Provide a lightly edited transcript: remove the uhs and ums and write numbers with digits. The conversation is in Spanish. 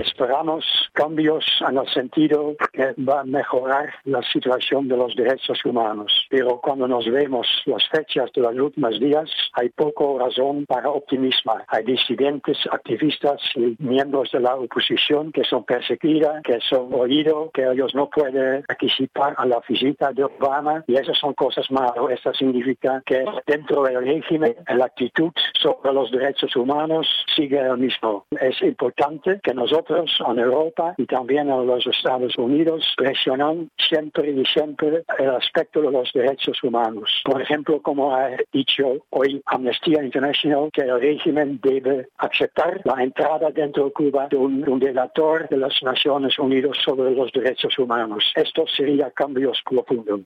esperamos cambios en el sentido que va a mejorar la situación de los derechos humanos. Pero cuando nos vemos las fechas de los últimos días, hay poco razón para optimismo. Hay disidentes, activistas y miembros de la oposición que son perseguidos, que son oídos, que ellos no pueden participar a la visita de Obama, y esas son cosas malas. Esto significa que dentro del régimen la actitud sobre los derechos humanos sigue el mismo. Es importante que nosotros en Europa y también en los Estados Unidos presionan siempre y siempre el aspecto de los derechos humanos. Por ejemplo, como ha dicho hoy Amnistía International, que el régimen debe aceptar la entrada dentro de Cuba de un delator de las Naciones Unidas sobre los derechos humanos. Esto sería cambios profundos.